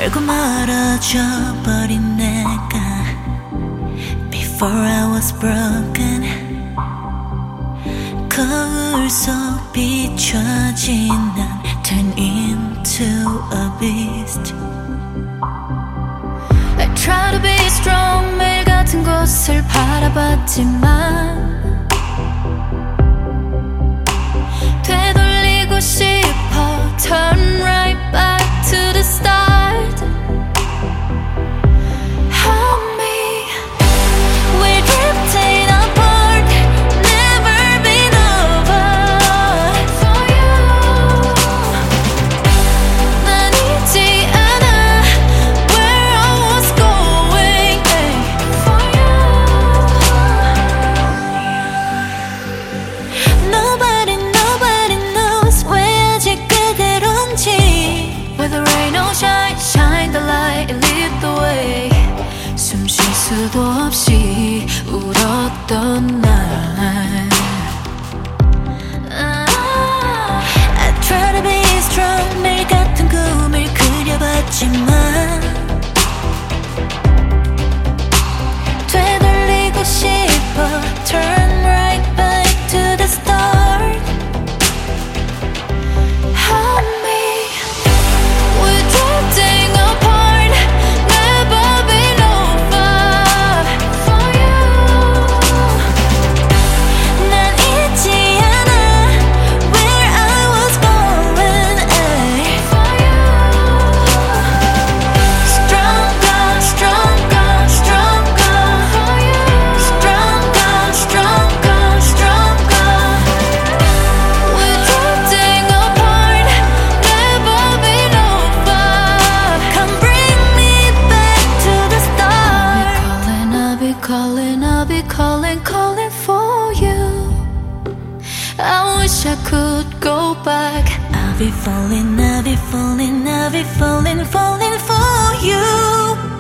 결국 멀어져 버린 내가 Before I was broken 거울 속 비춰진 난 Turn into a beast I try to be strong 매일 같은 곳을 바라봤지만 되돌리고 싶어 Turn right back to the start Help me We're drifting apart Never been over For you 난 잊지 않아 Where I was going For you Nobody knows 왜 아직 그대로인지 Whether rain or shine, shine the light and lead the way 숨 쉴 수도 없이 울었던 날 I try to be strong 매일 같은 꿈을 그려봤지만 되돌리고 싶어 Turn right back to the start Help me We're drifting apart Never been over For you 난 잊지 않아 Where I was going For you Stronger, stronger, stronger For you Stronger, stronger, stronger We're drifting apart Never been over Come bring me back to the start I'll be calling, calling for you I wish I could go back I'll be falling, I'll be falling, I'll be falling, falling for you